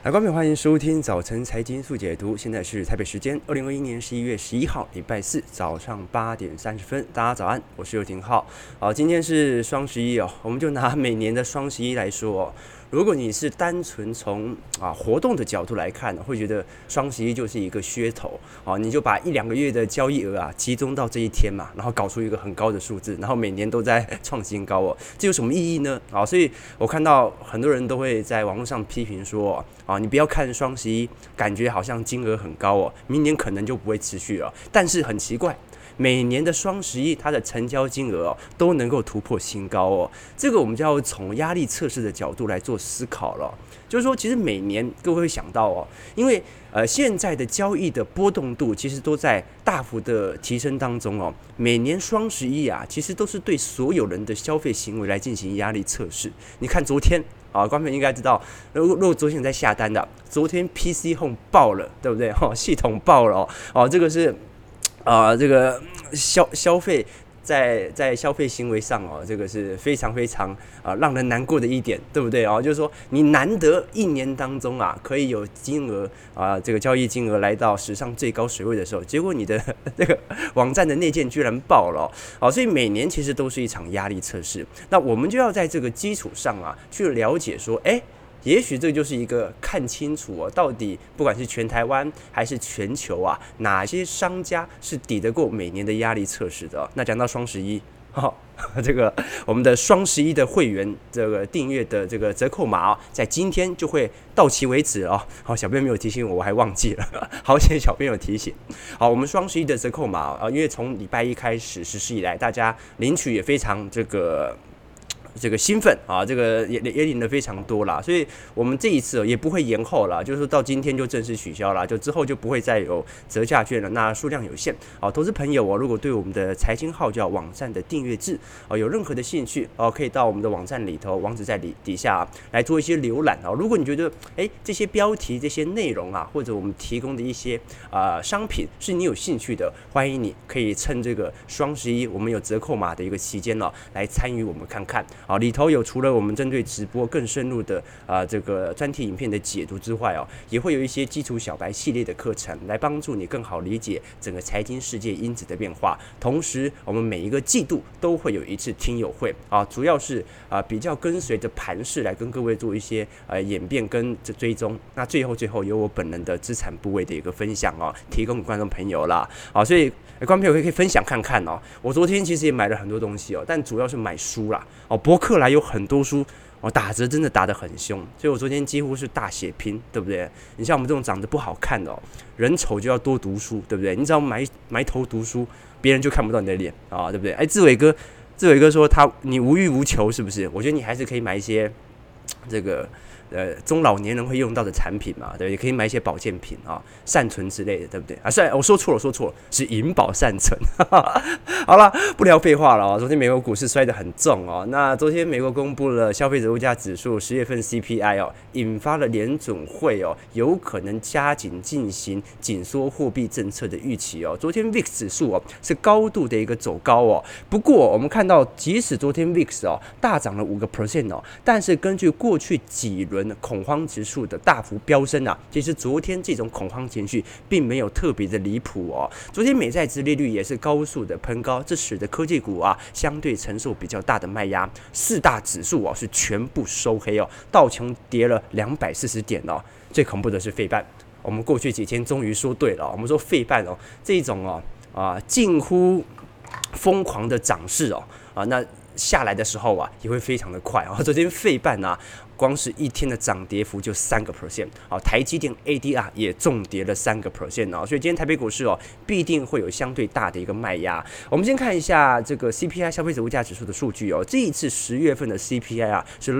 来，观众欢迎收听早晨财经速解读。现在是台北时间2021年11月11号，礼拜四早上8点30分。大家早安，我是尤廷浩。好，今天是双11哦，我们就拿每年的双11来说哦。如果你是单纯从活动的角度来看，会觉得双11就是一个噱头啊，你就把1-2个月的交易额集中到这一天嘛，然后搞出一个很高的数字，然后每年都在创新高哦，这有什么意义呢？所以我看到很多人都会在网络上批评说你不要看双11，感觉好像金额很高哦，明年可能就不会持续了。但是很奇怪，每年的双11它的成交金额都能够突破新高哦，这个我们就要从压力测试的角度来做思考了。就是说，其实每年各位会想到因为现在的交易的波动度其实都在大幅的提升当中哦。每年双11其实都是对所有人的消费行为来进行压力测试。你看昨天观众应该知道，如果昨天有在下单的，昨天 PC Home 爆了，对不对？系统爆了这个是这个消费在消费行为上这个是非常非常让人难过的一点，对不对就是说你难得一年当中可以有金额这个交易金额来到史上最高水位的时候，结果你的这个网站的内建居然爆了所以每年其实都是一场压力测试。那我们就要在这个基础上去了解说，也许这就是一个看清楚到底不管是全台湾还是全球哪些商家是抵得过每年的压力测试的那讲到双11这个我们的双11的会员这个订阅的这个折扣码在今天就会到期为止小编没有提醒我还忘记了，好险小编有提醒。好，我们双11的折扣码因为从礼拜一开始实施以来，大家领取也非常这个兴奋这个也领的非常多啦，所以我们这一次也不会延后啦，就是说到今天就正式取消啦，就之后就不会再有折价券了，那数量有限投资朋友如果对我们的财经号角网站的订阅制有任何的兴趣可以到我们的网站里头，网址在底下来做一些浏览如果你觉得这些标题这些内容或者我们提供的一些商品是你有兴趣的，欢迎你可以趁这个双11我们有折扣码的一个期间来参与我们看看里头有除了我们针对直播更深入的这个专题影片的解读之外也会有一些基础小白系列的课程来帮助你更好理解整个财经世界因子的变化。同时我们每一个季度都会有一次听友会主要是比较跟随着盘势来跟各位做一些演变跟追踪。那最后有我本人的资产部位的一个分享提供给观众朋友啦所以观众朋友可以分享看看我昨天其实也买了很多东西但主要是买书啦博客来有很多书打折真的打得很凶，所以我昨天几乎是大血拼，对不对？你像我们这种长得不好看的人丑就要多读书，对不对？你只要埋头读书，别人就看不到你的脸对不对？志伟哥说你无欲无求，是不是？我觉得你还是可以买一些这个中老年人会用到的产品嘛，对不对？可以买一些保健品善存之类的，对不对我说错了，是银保善存。好了，不聊废话了昨天美国股市摔得很重那昨天美国公布了消费者物价指数10月份 CPI 引发了联准会有可能加紧进行紧缩货币政策的预期昨天 VIX 指数是高度的一个走高不过我们看到，即使昨天 VIX 大涨了5%但是根据过去几轮恐慌指数的大幅飙升其实昨天这种恐慌情绪并没有特别的离谱昨天美债殖利率也是高速的喷高，这使得科技股相对承受比较大的卖压。4大指数是全部收黑道琼跌了240点最恐怖的是费半，我们过去几天终于说对了我们说费半这种近乎疯狂的涨势那下来的时候也会非常的快昨天费半光是一天的涨跌幅就3%台积电 ADR 也重跌了3%所以今天台北股市必定会有相对大的一个卖压。我们先看一下这个 CPI 消费者物价指数的数据这一次10月份的 CPI 是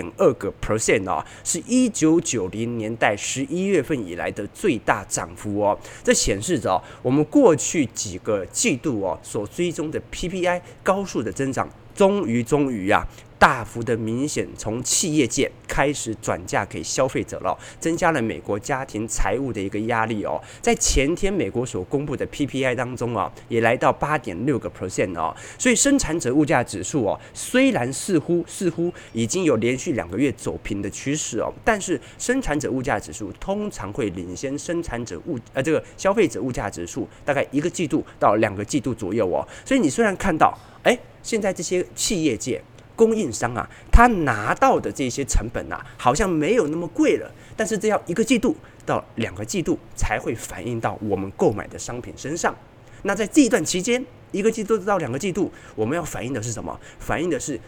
6.2%是1990年代11月份以来的最大涨幅这显示着我们过去几个季度所追踪的 PPI 高速的增长终于大幅的明显从企业界开始转嫁给消费者了，增加了美国家庭财务的一个压力哦。在前天美国所公布的 PPI 当中啊，也来到 8.6% 哦。所以生产者物价指数哦，虽然似乎已经有连续2个月走平的趋势哦，但是生产者物价指数通常会领先这个消费者物价指数大概1个季度到2个季度左右哦。所以你虽然看到，现在这些企业界供应商啊，他拿到的这些成本啊，好像没有那么贵了，但是这要1个季度到2个季度才会反映到我们购买的商品身上。那在这一段期间，1个季度到2个季度，我们要反映的是什么？反映的是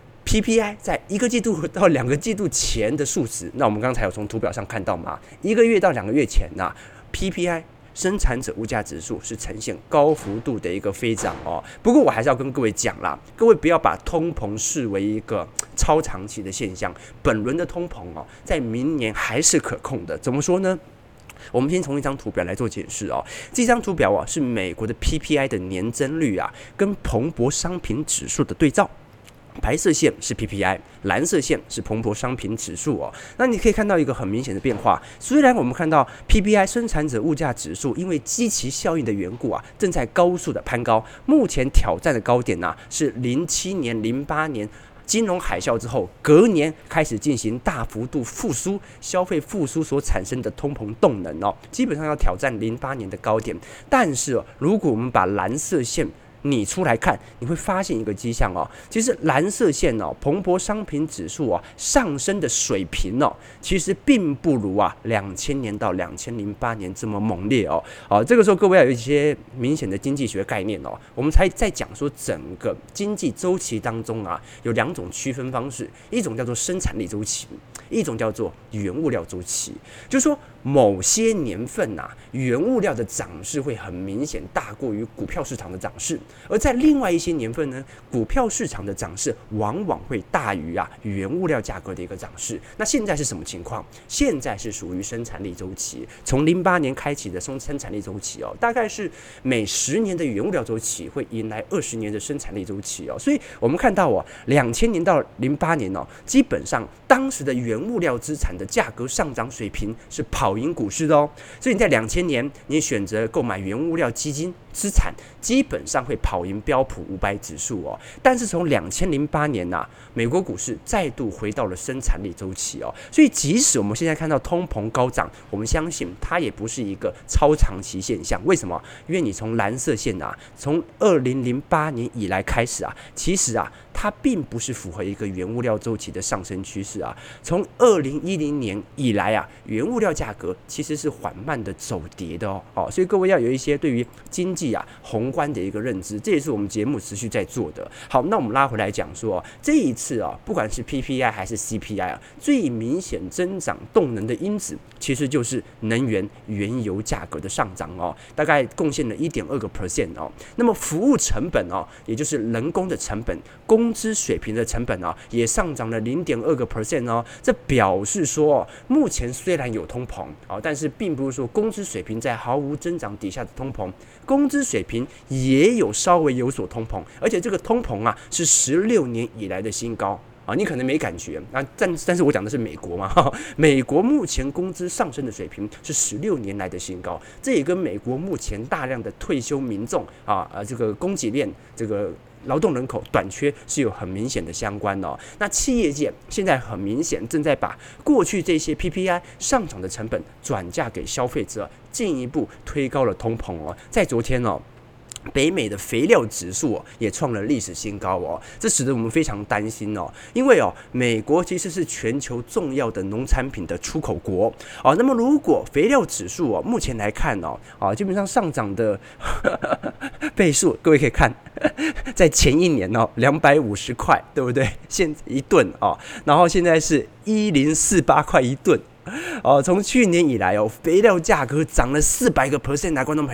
PPI 在1个季度到2个季度前的数值。那我们刚才有从图表上看到嘛，1个月到2个月前啊 ，PPI 生产者物价指数是呈现高幅度的一个飞涨哦。不过我还是要跟各位讲啦，各位不要把通膨视为一个超长期的现象，本轮的通膨哦，在明年还是可控的。怎么说呢？我们先从一张图表来做解释哦。这张图表啊，是美国的 PPI 的年增率啊，跟彭博商品指数的对照。白色线是 PPI， 蓝色线是彭博商品指数哦。那你可以看到一个很明显的变化。虽然我们看到 PPI 生产者物价指数因为基期效应的缘故啊，正在高速的攀高，目前挑战的高点啊是07年、08年。金融海啸之后，隔年开始进行大幅度复苏，消费复苏所产生的通膨动能哦，基本上要挑战08年的高点。但是如果我们把蓝色线你出来看，你会发现一个迹象哦。其实蓝色线哦，彭博商品指数哦上升的水平哦，其实并不如2000年到2008年这么猛烈哦。这个时候各位要有一些明显的经济学概念哦。我们才在讲说整个经济周期当中啊，有2种区分方式，一种叫做生产力周期，一种叫做原物料周期。就是说某些年份啊，原物料的涨势会很明显大过于股票市场的涨势。而在另外一些年份呢，股票市场的涨势往往会大于原物料价格的一个涨势。那现在是什么情况？现在是属于生产力周期，从08年开启的生产力周期哦，大概是每10年的原物料周期会迎来20年的生产力周期哦。所以我们看到2000年到08年哦，基本上当时的原物料资产的价格上涨水平是跑赢股市的哦。所以你在2000年，你选择购买原物料基金资产，基本上会跑赢标普500指数哦。但是从2008年美国股市再度回到了生产力周期哦。所以即使我们现在看到通膨高涨，我们相信它也不是一个超长期现象。为什么？因为你从蓝色线从2008年以来开始其实它并不是符合一个原物料周期的上升趋势从2010年以来原物料价格其实是缓慢的走跌的哦。所以各位要有一些对于经济宏观的一个认知，这也是我们节目持续在做的。好，那我们拉回来讲说，这一次不管是 PPI 还是 CPI 最明显增长动能的因子，其实就是能源原油价格的上涨哦，大概贡献了1.2% 哦。那么服务成本也就是人工的成本、工资水平的成本也上涨了0.2% 哦。这表示说，目前虽然有通膨但是并不是说工资水平在毫无增长底下的通膨，工资水平也有稍微有所通膨，而且这个通膨是16年以来的新高。你可能没感觉但是我讲的是美国嘛，美国目前工资上升的水平是16年来的新高，这也跟美国目前大量的退休民众这个供给链这个劳动人口短缺是有很明显的相关的那企业界现在很明显正在把过去这些 PPI 上涨的成本转嫁给消费者，进一步推高了通膨在昨天北美的肥料指数也创了历史新高这使得我们非常担心因为美国其实是全球重要的农产品的出口国那么如果肥料指数目前来看基本上上涨的倍数，各位可以看，在前一年250块，对不对？现一吨然后现在是1048块一吨。从去年以来肥料价格涨了400%观众朋友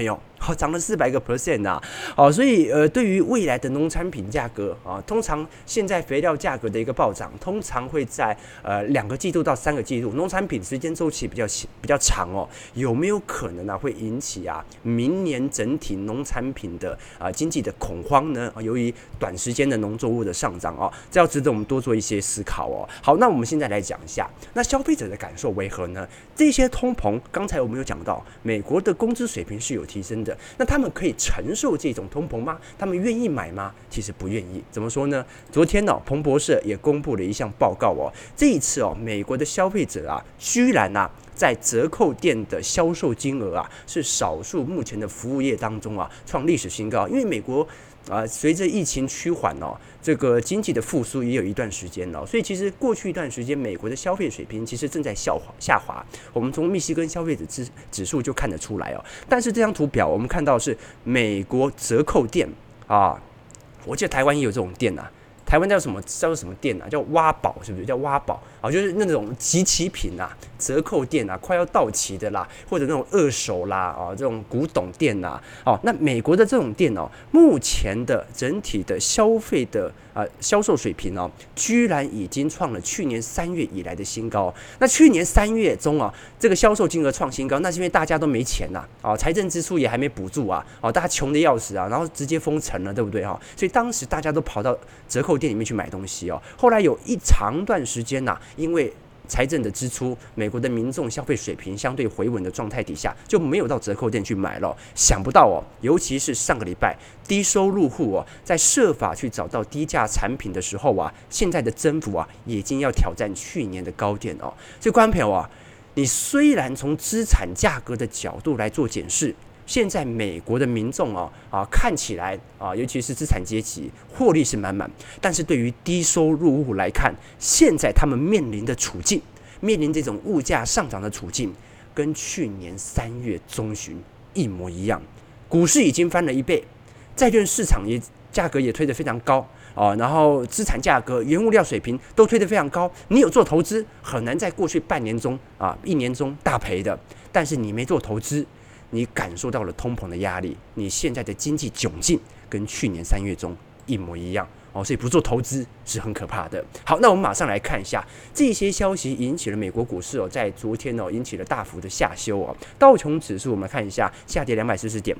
涨了400%啊，所以对于未来的农产品价格啊，通常现在肥料价格的一个暴涨，通常会在2个季度到3个季度，农产品时间周期比较长哦，有没有可能会引起明年整体农产品的经济的恐慌呢？由于短时间的农作物的上涨这要值得我们多做一些思考哦。好，那我们现在来讲一下，那消费者的感受为何呢？这些通膨，刚才我们有讲到，美国的工资水平是有提升的，那他们可以承受这种通膨吗？他们愿意买吗？其实不愿意。怎么说呢？昨天彭博社也公布了一项报告这一次美国的消费者居然在折扣店的销售金额是少数目前的服务业当中创历史新高。因为美国随着疫情趋缓这个经济的复苏也有一段时间了，所以其实过去一段时间美国的消费水平其实正在下滑。我们从密西根消费者指数就看得出来但是这张图表我们看到是美国折扣店我记得台湾也有这种店台湾叫什么店叫挖宝，是不是叫挖宝就是那种集齐品折扣店快要到期的啦，或者那种二手啦这种古董店那美国的这种店目前的整体的消费的销售水平居然已经创了去年3月以来的新高。那去年3月中这个销售金额创新高，那是因为大家都没钱财政支出也还没补助大家穷得要死然后直接封城了，对不对所以当时大家都跑到折扣店里面去买东西后来有一长段时间因为财政的支出，美国的民众消费水平相对回稳的状态底下，就没有到折扣店去买了。想不到尤其是上个礼拜，低收入户在设法去找到低价产品的时候现在的增幅已经要挑战去年的高点所以观众朋友你虽然从资产价格的角度来做检视，现在美国的民众看起来尤其是资产阶级获利是满满，但是对于低收入户来看，现在他们面临的处境，面临这种物价上涨的处境，跟去年3月中旬一模一样。股市已经翻了1倍，债券市场价格也推得非常高然后资产价格、原物料水平都推得非常高。你有做投资，很难在过去半年中1年中大赔的，但是你没做投资，你感受到了通膨的压力，你现在的经济窘境跟去年3月中一模一样所以不做投资是很可怕的。好，那我们马上来看一下这些消息引起了美国股市在昨天引起了大幅的下修道琼指数我们看一下下跌240点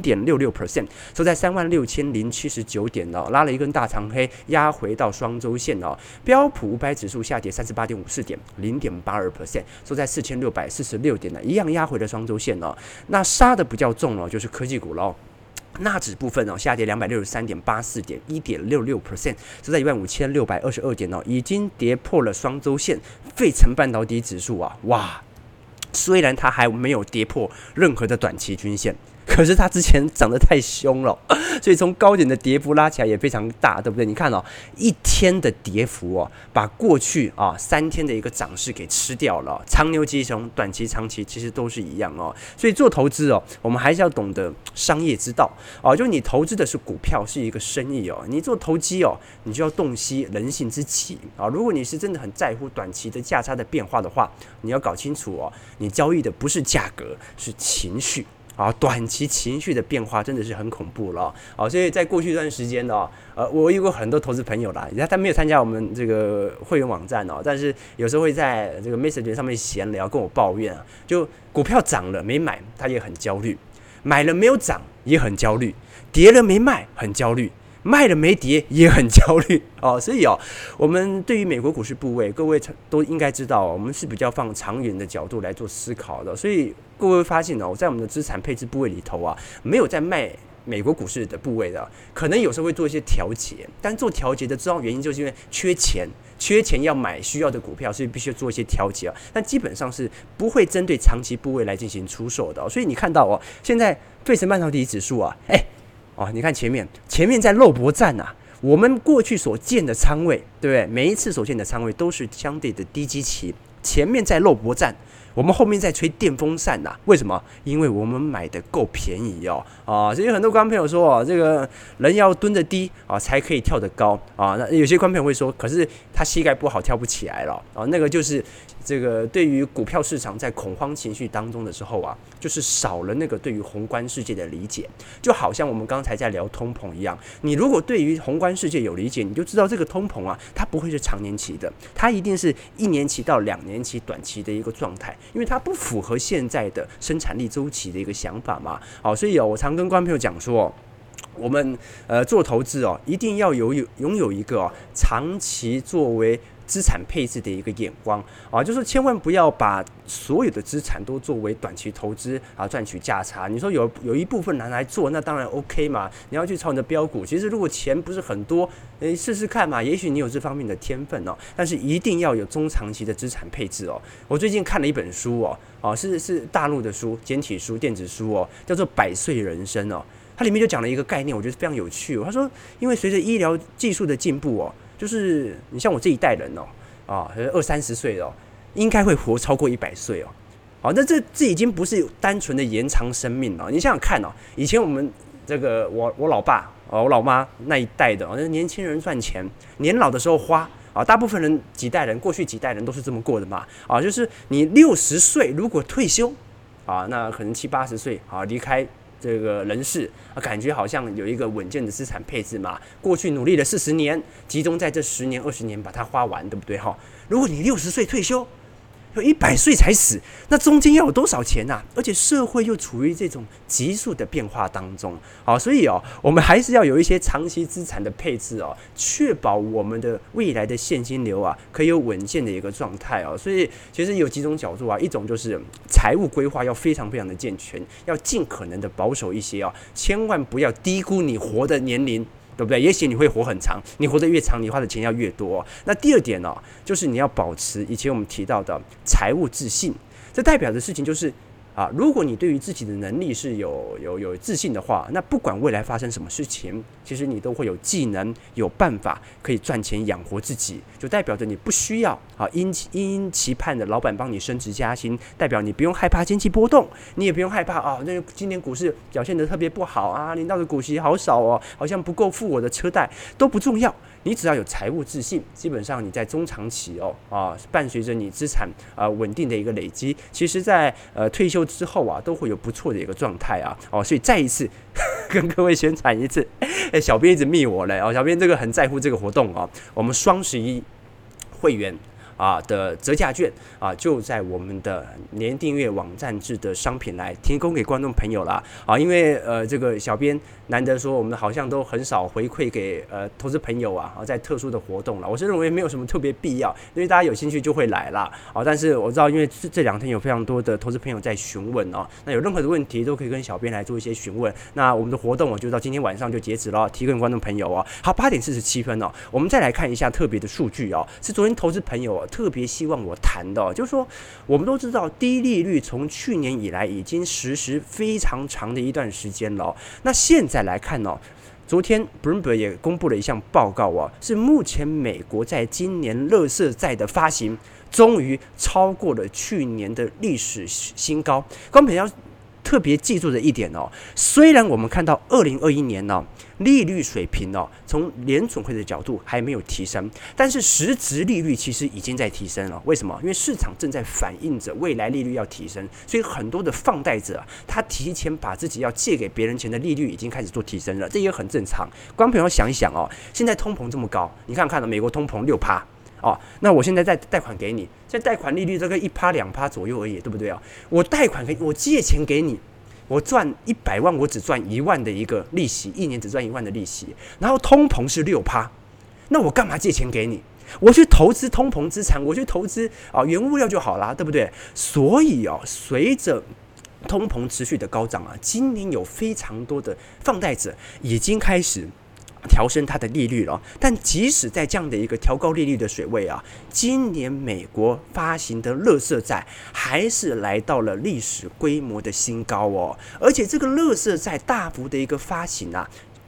0.66%， 收在36,079点拉了一根大长黑，压回到双周线标普500指数下跌38.54点 0.82%， 收在4646点一样压回了双周线那杀的比较重就是科技股纳指部分下跌263.84点 1.66%， 收在15622点已经跌破了双周线。费城半导体指数哇，虽然它还没有跌破任何的短期均线，可是它之前涨得太凶了，所以从高点的跌幅拉起来也非常大，对不对？你看一天的跌幅把过去3天的一个涨势给吃掉了。长牛吉熊，短期、长期其实都是一样所以做投资我们还是要懂得商业之道就你投资的是股票，是一个生意你做投机你就要洞悉人性之奇如果你是真的很在乎短期的价差的变化的话，你要搞清楚你交易的不是价格，是情绪。短期情绪的变化真的是很恐怖了所以在过去一段时间我有过很多投资朋友啦，他没有参加我们这个会员网站但是有时候会在这个 Messenger 上面闲聊，跟我抱怨就股票涨了没买，他也很焦虑；买了没有涨也很焦虑；跌了没卖很焦虑；卖了没跌也很焦虑所以我们对于美国股市部位，各位都应该知道我们是比较放长远的角度来做思考的，所以各位会发现在我们的资产配置部位里头没有在卖美国股市的部位的，可能有时候会做一些调节，但做调节的主要原因就是因为缺钱要买需要的股票，所以必须做一些调节但基本上是不会针对长期部位来进行出售的所以你看到现在费城半导体指数你看前面在肉搏战我们过去所建的仓位，对不对？每一次所建的仓位都是相对的低基期，前面在肉搏战，我们后面在吹电风扇为什么？因为我们买的够便宜所以很多观众朋友说这个人要蹲得低才可以跳得高那有些观众朋友会说，可是他膝盖不好跳不起来了那个就是这个对于股票市场在恐慌情绪当中的时候啊，就是少了那个对于宏观世界的理解，就好像我们刚才在聊通膨一样。你如果对于宏观世界有理解，你就知道这个通膨啊，它不会是长年期的，它一定是1年期到2年期短期的一个状态，因为它不符合现在的生产力周期的一个想法嘛。好，所以我常跟观众朋友讲说，我们做投资一定要拥有一个长期作为资产配置的一个眼光啊，就是千万不要把所有的资产都作为短期投资啊，赚取价差。你说有一部分拿来做，那当然 OK 嘛。你要去炒你的标股，其实如果钱不是很多，试试看嘛，也许你有这方面的天分但是一定要有中长期的资产配置我最近看了一本书是大陆的书，简体书、电子书叫做《100岁人生》它里面就讲了一个概念，我觉得非常有趣他说，因为随着医疗技术的进步就是你像我这一代人20-30岁应该会活超过100岁那这已经不是单纯的延长生命了。你想想看以前我们这个我老爸我老妈那一代的年轻人赚钱，年老的时候花大部分人过去几代人都是这么过的嘛就是你60岁如果退休那可能70-80岁离开这个人世感觉好像有一个稳健的资产配置嘛。过去努力了40年，集中在这10年20年把它花完，对不对如果你60岁退休，有100岁才死，那中间要有多少钱啊？而且社会又处于这种急速的变化当中所以我们还是要有一些长期资产的配置确保我们的未来的现金流可以有稳健的一个状态所以其实有几种角度一种就是财务规划要非常非常的健全，要尽可能的保守一些千万不要低估你活的年龄，对不对？也许你会活很长，你活得越长，你花的钱要越多那第二点就是你要保持以前我们提到的财务自信。这代表的事情就是如果你对于自己的能力是有自信的话，那不管未来发生什么事情，其实你都会有技能、有办法可以赚钱养活自己，就代表着你不需要因期盼的老板帮你升职加薪，代表你不用害怕经济波动，你也不用害怕那今年股市表现得特别不好领到的股息好少好像不够付我的车贷，都不重要。你只要有财务自信，基本上你在中长期伴随着你资产稳定的一个累积，其实在退休之后都会有不错的一个状态所以再一次跟各位宣传一次，小编一直密我了小编这个很在乎这个活动我们双11会员的折价券就在我们的年订阅网站制的商品来提供给观众朋友啦因为这个小编难得说我们好像都很少回馈给投资朋友在特殊的活动啦，我是认为没有什么特别必要，因为大家有兴趣就会来啦但是我知道因为这2天有非常多的投资朋友在询问那有任何的问题都可以跟小编来做一些询问。那我们的活动就到今天晚上就截止了，提供给观众朋友好，8点47分我们再来看一下特别的数据是昨天投资朋友特别希望我谈的就是说我们都知道低利率从去年以来已经实施非常长的一段时间了那现在来看昨天 Bloomberg 也公布了一项报告是目前美国在今年垃圾债的发行终于超过了去年的历史新高。观众朋友要特别记住的一点虽然我们看到2021年利率水平从联准会的角度还没有提升，但是实质利率其实已经在提升了。为什么？因为市场正在反映着未来利率要提升，所以很多的放贷者他提前把自己要借给别人钱的利率已经开始做提升了，这也很正常。观众朋友想一想现在通膨这么高，你看看美国通膨6%。那我现在再贷款给你，现在贷款利率大概1%-2%左右而已，对不对我贷款给我借钱给你，我赚100万，我只赚1万的一个利息，一年只赚1万的利息，然后通膨是6%，那我干嘛借钱给你？我去投资通膨资产，我去投资原物料就好啦，对不对？所以随着通膨持续的高涨今年有非常多的放贷者已经开始调升它的利率了，但即使在这样的一个调高利率的水位今年美国发行的垃圾债还是来到了历史规模的新高而且这个垃圾债大幅的一个发行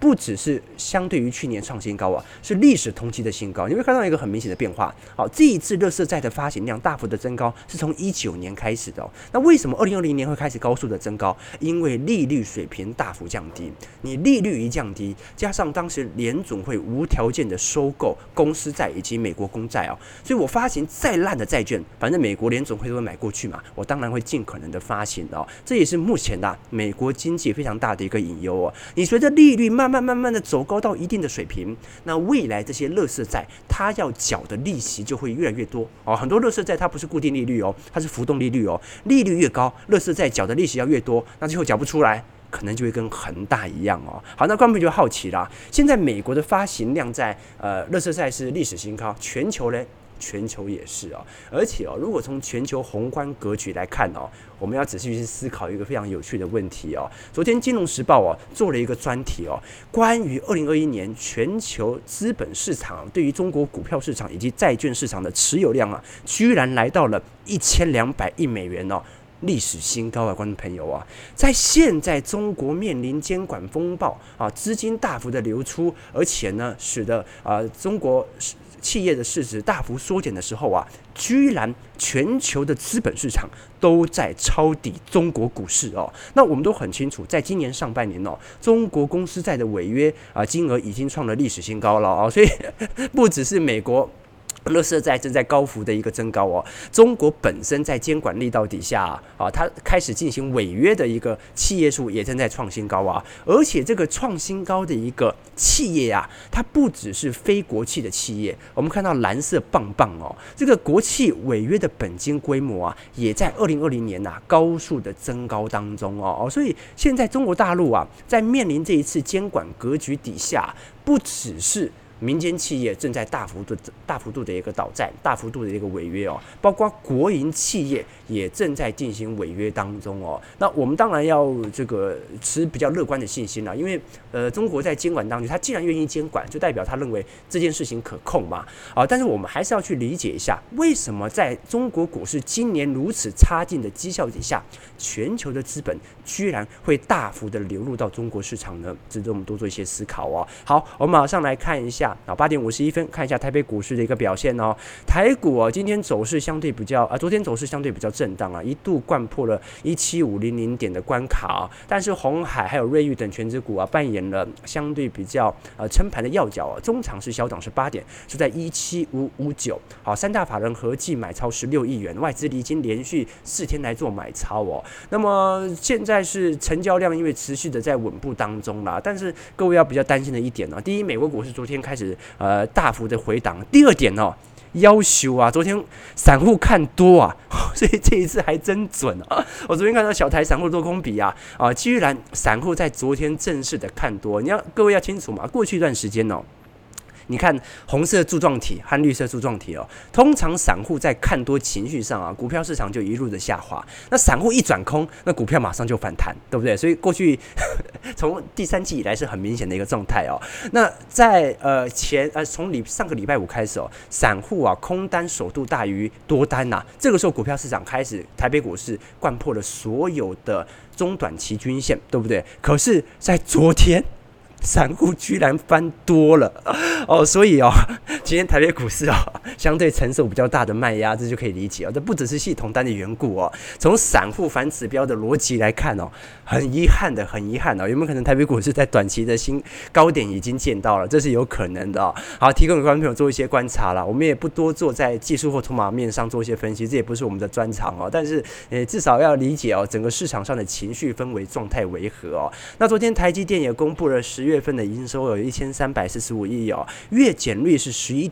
不只是相对于去年创新高啊，是历史同期的新高。你会看到一个很明显的变化。好，这一次垃圾债的发行量大幅的增高，是从19年开始的。那为什么2020年会开始高速的增高？因为利率水平大幅降低。你利率一降低，加上当时联准会无条件的收购公司债以及美国公债所以我发行再烂的债券，反正美国联准会都会买过去嘛，我当然会尽可能的发行这也是目前美国经济非常大的一个隐忧你随着利率慢慢的走高到一定的水平，那未来这些垃圾债它要缴的利息就会越来越多很多垃圾债它不是固定利率它是浮动利率利率越高，垃圾债缴的利息要越多，那最后缴不出来，可能就会跟恒大一样好，那观众就好奇啦，现在美国的发行量在垃圾债是历史新高，全球呢？全球也是而且如果从全球宏观格局来看我们要仔细去思考一个非常有趣的问题昨天《金融时报》做了一个专题关于2021年全球资本市场对于中国股票市场以及债券市场的持有量居然来到了1200亿美元历史新高观众朋友在现在中国面临监管风暴资金大幅的流出，而且呢，使得中国企业的市值大幅缩减的时候居然全球的资本市场都在抄底中国股市那我们都很清楚，在今年上半年中国公司债的违约金额已经创了历史新高了所以不只是美国垃圾债正在高幅的一个增高中国本身在监管力道底下它开始进行违约的一个企业数也正在创新高而且这个创新高的一个企业它不只是非国企的企业，我们看到蓝色棒棒这个国企违约的本金规模也在2020年高速的增高当中所以现在中国大陆在面临这一次监管格局底下，不只是民间企业正在大幅度的一个倒债，大幅度的一个违约包括国营企业也正在进行违约当中那我们当然要这个持比较乐观的信心因为中国在监管当中，他既然愿意监管，就代表他认为这件事情可控嘛但是我们还是要去理解一下，为什么在中国股市今年如此差劲的绩效底下，全球的资本居然会大幅的流入到中国市场呢？值得我们多做一些思考好，我们马上来看一下8点51分，看一下台北股市的一个表现台股今天走势相对比较昨天走势相对比较震荡一度掼破了17500点的关卡但是鸿海还有瑞昱等全指股扮演了相对比较撑盘的要角中场是小涨18点，是在17559好，三大法人合计买超16亿元，外资已经连续4天来做买超那么现在是成交量因为持续的在稳步当中啦，但是各位要比较担心的一点第一，美国股市昨天开始大幅的回档，第二点要求昨天散户看多所以这一次还真准我昨天看到小台散户多空比居然散户在昨天正式的看多，各位要清楚嘛，过去一段时间你看红色柱状体和绿色柱状体通常散户在看多情绪上股票市场就一路的下滑，那散户一转空，那股票马上就反弹，对不对？所以过去从第3季以来是很明显的一个状态那在从上个礼拜五开始散户空单首度大于多单这个时候股票市场开始，台北股市掼破了所有的中短期均线，对不对？可是在昨天散户居然翻多了所以今天台北股市相对承受比较大的卖压，这就可以理解这不只是系统单的缘故从散户反指标的逻辑来看很遗憾的有没有可能台北股市在短期的新高点已经见到了？这是有可能的好，提供给观众朋友做一些观察啦，我们也不多做在技术或筹码面上做一些分析，这也不是我们的专长但是至少要理解整个市场上的情绪氛围状态为何那昨天台积电也公布了10月份的营收有1345亿月减率是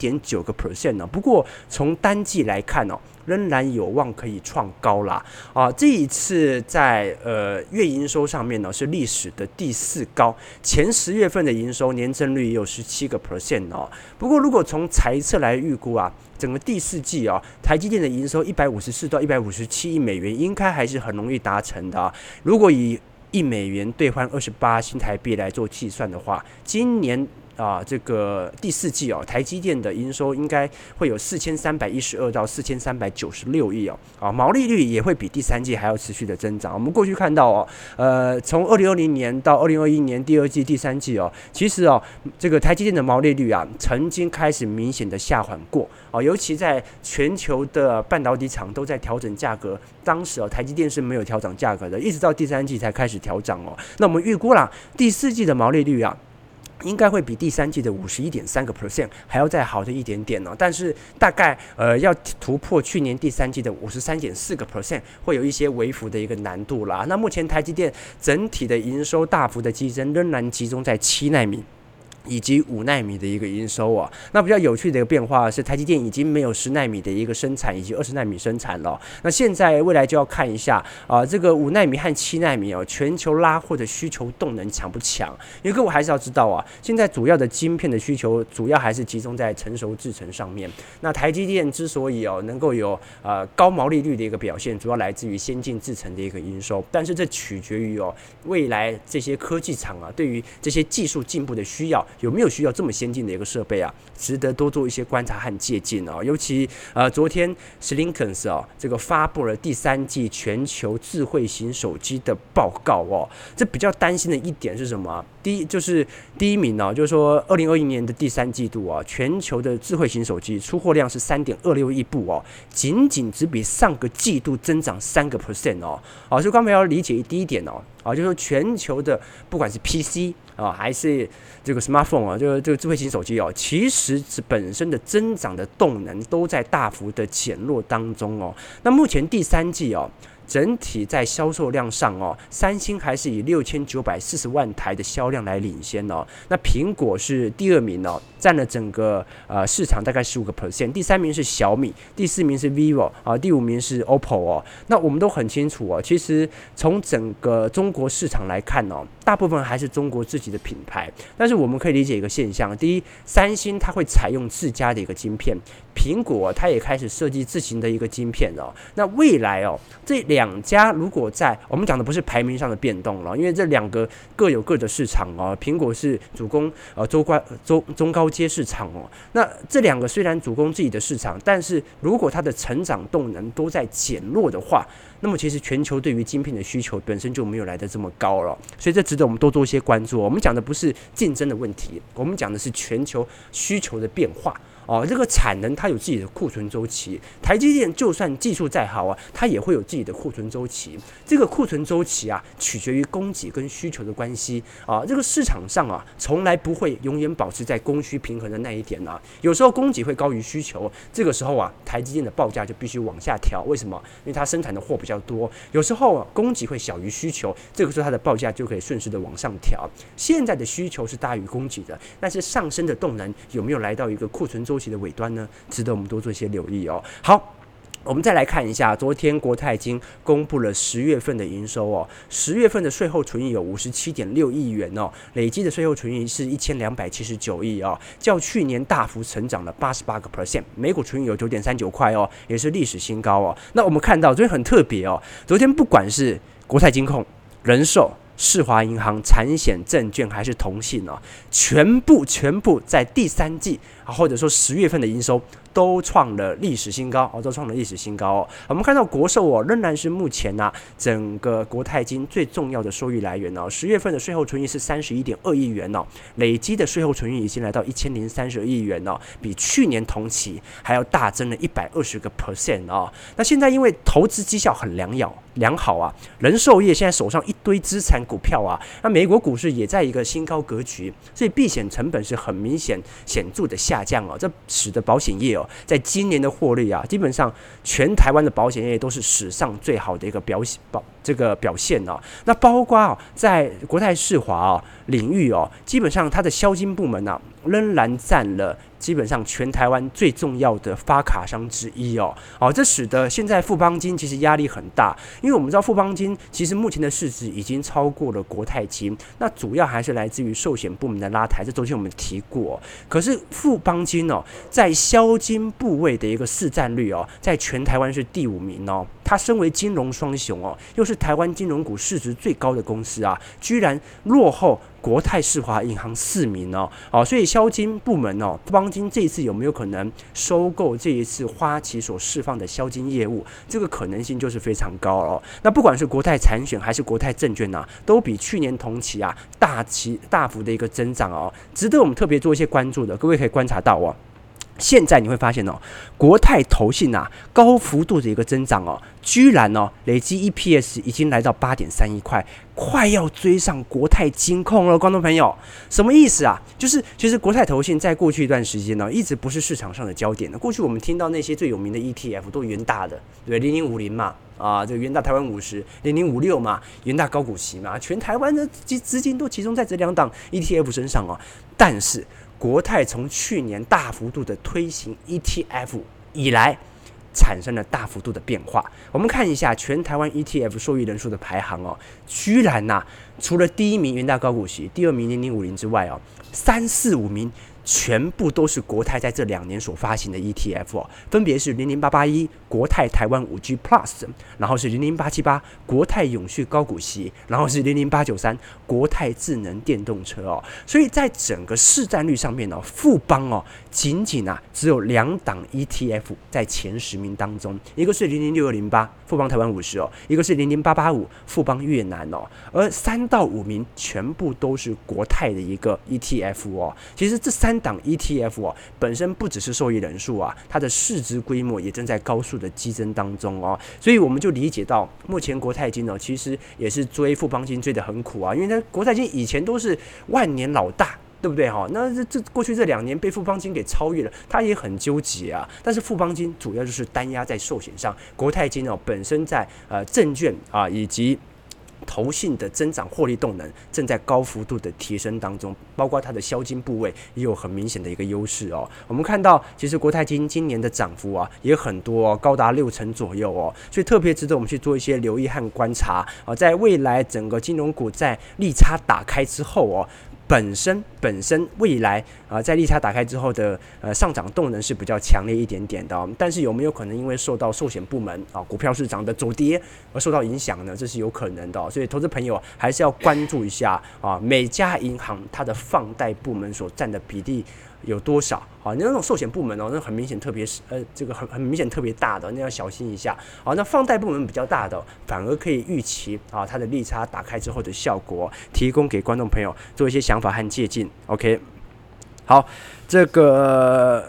11.9%不过从单季来看仍然有望可以创高啦这一次在月营收上面是历史的第4高，前10月份的营收年增率也有17%不过如果从财测来预估整个第4季台积电的营收154到157亿美元应该还是很容易达成的如果以1美元兑换28新台币来做计算的话，今年这个第四季台积电的营收应该会有4312到4396亿毛利率也会比第三季还要持续的增长。我们过去看到从2020年到2021年第二季、第三季其实这个台积电的毛利率曾经开始明显的下缓过尤其在全球的半导体厂都在调整价格，当时台积电是没有调整价格的，一直到第三季才开始调整那我们预估啦，第四季的毛利率应该会比第三季的51.3% 还要再好的一点点但是大概要突破去年第三季的53.4%，会有一些微幅的一个难度啦。那目前台积电整体的营收大幅的激增，仍然集中在7奈米。以及5奈米的一个营收那比较有趣的一个变化是，台积电已经没有10奈米的一个生产以及20奈米生产了那现在未来就要看一下这个5奈米和7奈米全球拉货的需求动能强不强？因为各位还是要知道现在主要的晶片的需求主要还是集中在成熟制程上面。那台积电之所以能够有高毛利率的一个表现，主要来自于先进制程的一个营收，但是这取决于未来这些科技厂对于这些技术进步的需要。有没有需要这么先进的一个设备值得多做一些观察和借鉴尤其昨天 Slinkens 这个发布了第三季全球智慧型手机的报告这比较担心的一点是什么？第一名就是说2021年的第三季度全球的智慧型手机出货量是3.26亿部仅只比上个季度增长3% 所以刚才要理解第一点就是说全球的不管是 PC还是这个 smartphone 这个智慧型手机其实本身的增长的动能都在大幅的减弱当中那目前第三季整体在销售量上三星还是以6940万台的销量来领先那苹果是第二名占了整个市场大概15%，第三名是小米，第四名是 vivo 第五名是 OPPO 那我们都很清楚其实从整个中国市场来看大部分还是中国自己的品牌，但是我们可以理解一个现象，第一，三星它会采用自家的一个晶片，苹果它也开始设计自行的一个晶片那未来这两家如果在我们讲的不是排名上的变动了，因为这两个各有各的市场苹果是主攻中高阶市场那这两个虽然主攻自己的市场，但是如果它的成长动能都在减弱的话，那么其实全球对于晶片的需求本身就没有来得这么高了，所以这值得我们多做一些关注。我们讲的不是竞争的问题，我们讲的是全球需求的变化这个产能它有自己的库存周期，台积电就算技术再好它也会有自己的库存周期。这个库存周期取决于供给跟需求的关系这个市场上从来不会永远保持在供需平衡的那一点有时候供给会高于需求，这个时候台积电的报价就必须往下调。为什么？因为它生产的货比较多。有时候供给会小于需求，这个时候它的报价就可以顺势的往上调。现在的需求是大于供给的，但是上升的动能有没有来到一个库存周期的尾端呢？值得我们多做一些留意好，我们再来看一下，昨天国泰金公布了10月份的营收10月份的税后纯益有57.6亿元累积的税后纯益是1279亿较去年大幅成长了88%，每股纯益有9.39块也是历史新高那我们看到昨天很特别昨天不管是国泰金控、人寿、世华银行、产险证券还是投信全部在第三季或者说10月份的营收都创了历史新高我们看到国寿仍然是目前整个国泰金最重要的收益来源10月份的税后纯益是31.2亿元累积的税后纯益已经来到1032亿元比去年同期还要大增了120%那现在因为投资绩效很良好人寿业现在手上一堆资产股票那美国股市也在一个新高格局，所以避险成本是很明显显著的下降这使得保险业在今年的获利基本上全台湾的保险业都是史上最好的一个表现那包括在国泰世华领域基本上它的销金部门仍然占了基本上全台湾最重要的发卡商之一这使得现在富邦金其实压力很大，因为我们知道富邦金其实目前的市值已经超过了国泰金，那主要还是来自于寿险部门的拉抬，这昨天我们提过可是富邦金在销金部位的一个市占率在全台湾是第5名它身为金融双雄又是台湾金融股市值最高的公司居然落后国泰世华银行4名哦。所以销金部门哦，富邦金这一次有没有可能收购这一次花旗所释放的销金业务？这个可能性就是非常高哦。那不管是国泰产险还是国泰证券啊，都比去年同期啊大幅的一个增长哦，值得我们特别做一些关注的。各位可以观察到哦。现在你会发现哦，国泰投信啊高幅度的一个增长哦，居然哦累积 EPS 已经来到8.31块，快要追上国泰金控了，观众朋友，什么意思啊？就是其实国泰投信在过去一段时间呢，一直不是市场上的焦点。过去我们听到那些最有名的 ETF 都元大的，对0050嘛。这个元大台湾50，0056嘛，元大高股息嘛，全台湾的资金都集中在这2档 ETF 身上哦。但是国泰从去年大幅度的推行 ETF 以来，产生了大幅度的变化。我们看一下全台湾 ETF 受益人数的排行哦，居然除了第1名元大高股息，第2名0050之外哦，3、4、5名全部都是国泰在这2年所发行的 ETF 哦，分别是00881国泰台湾5G Plus， 然后是00878国泰永续高股息，然后是00893国泰智能电动车哦。所以在整个市占率上面哦，富邦哦仅只有2档 ETF 在前10名当中，一个是006208富邦台湾50哦，一个是00885富邦越南哦，而3到5名全部都是国泰的一个 ETF 哦。其实这3档 ETF 哦，本身不只是受益人数啊，它的市值规模也正在高速的激增当中哦，所以我们就理解到，目前国泰金哦，其实也是追富邦金追得很苦啊，因为它国泰金以前都是万年老大。对不对哈？那这过去这2年被富邦金给超越了，他也很纠结啊。但是富邦金主要就是单压在寿险上，国泰金哦本身在证券啊以及投信的增长获利动能正在高幅度的提升当中，包括它的销金部位也有很明显的一个优势哦。我们看到，其实国泰金今年的涨幅啊也很多哦，高达60%左右哦，所以特别值得我们去做一些留意和观察啊。在未来整个金融股在利差打开之后哦。本身未来在利差打开之后的上涨动能是比较强烈一点点的哦，但是有没有可能因为受到寿险部门股票市场的走跌而受到影响呢？这是有可能的哦，所以投资朋友还是要关注一下每家银行它的放贷部门所占的比例有多少？好，那种寿险部门哦，那很明显特别这个很明显特别大的，那要小心一下。好，那放贷部门比较大的，反而可以预期它的利差打开之后的效果，提供给观众朋友做一些想法和借鉴。OK， 好，这个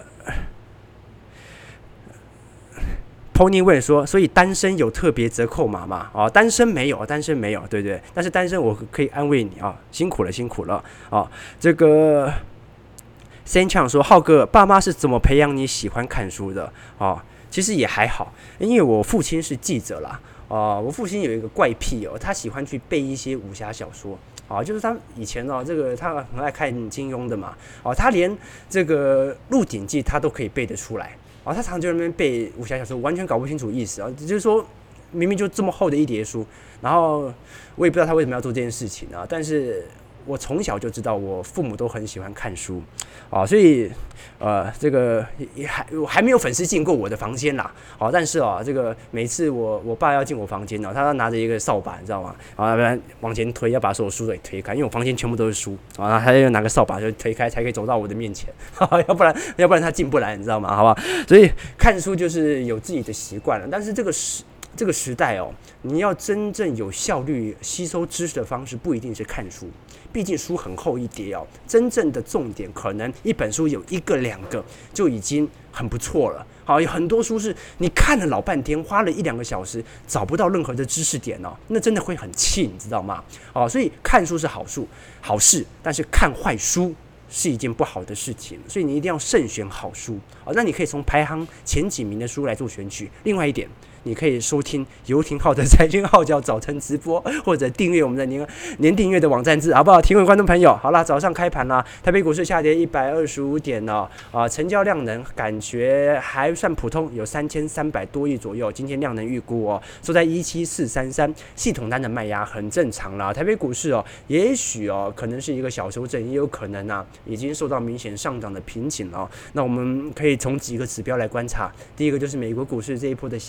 Pony 问说，所以单身有特别折扣码吗？单身没有，对不对？但是单身我可以安慰你啊，辛苦了这个。先抢说，浩哥，爸妈是怎么培养你喜欢看书的？其实也还好，因为我父亲是记者啦。我父亲有一个怪癖哦，他喜欢去背一些武侠小说。就是他以前这个他很爱看金庸的嘛。他连这个《鹿鼎记》他都可以背得出来。他常常就在那边背武侠小说，完全搞不清楚意思啊，就是说明明就这么厚的一叠书，然后我也不知道他为什么要做这件事情啊，但是。我从小就知道，我父母都很喜欢看书，所以这个我还没有粉丝进过我的房间啦，但是这个每次我爸要进我房间他拿着一个扫把，你知道吗？要不然往前推，要把所有书给推开，因为我房间全部都是书，然后他就拿个扫把就推开，才可以走到我的面前，要不然他进不来，你知道吗？好不好？所以看书就是有自己的习惯了，但是这个时代你要真正有效率吸收知识的方式，不一定是看书。毕竟书很厚一叠真正的重点可能一本书有1个2个就已经很不错了。有很多书是你看了老半天，花了1-2个小时找不到任何的知识点那真的会很气，你知道吗？所以看书是好事，但是看坏书是一件不好的事情，所以你一定要慎选好书。那你可以从排行前几名的书来做选取。另外一点，你可以收听游艇号的财经号角早晨直播，或者订阅我们的年订阅的网站制，好不好？提问观众朋友，好啦，早上开盘啦，台北股市下跌125点了，成交量能感觉还算普通，有3300多亿左右。今天量能预估收在17433，系统单的卖压很正常啦。台北股市也许可能是一个小修正，也有可能已经受到明显上涨的瓶颈了。那我们可以从几个指标来观察，第一个就是美国股市这一波的下修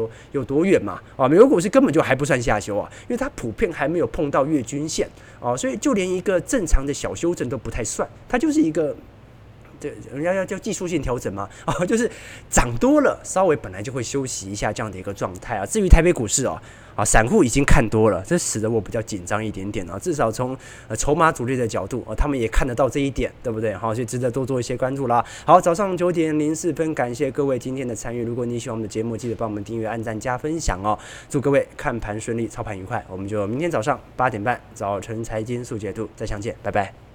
有多远嘛？美国股市根本就还不算下修啊，因为它普遍还没有碰到月均线所以就连一个正常的小修正都不太算，它就是一个。对，人家要叫技术性调整嘛，就是涨多了，稍微本来就会休息一下这样的一个状态啊。至于台北股市散户已经看多了，这使得我比较紧张一点点至少从筹码主力的角度他们也看得到这一点，对不对？所以值得多做一些关注啦。好，早上9:04，感谢各位今天的参与。如果你喜欢我们的节目，记得帮我们订阅、按赞、加分享祝各位看盘顺利，操盘愉快。我们就明天早上8点半早晨财经速解读再相见，拜拜。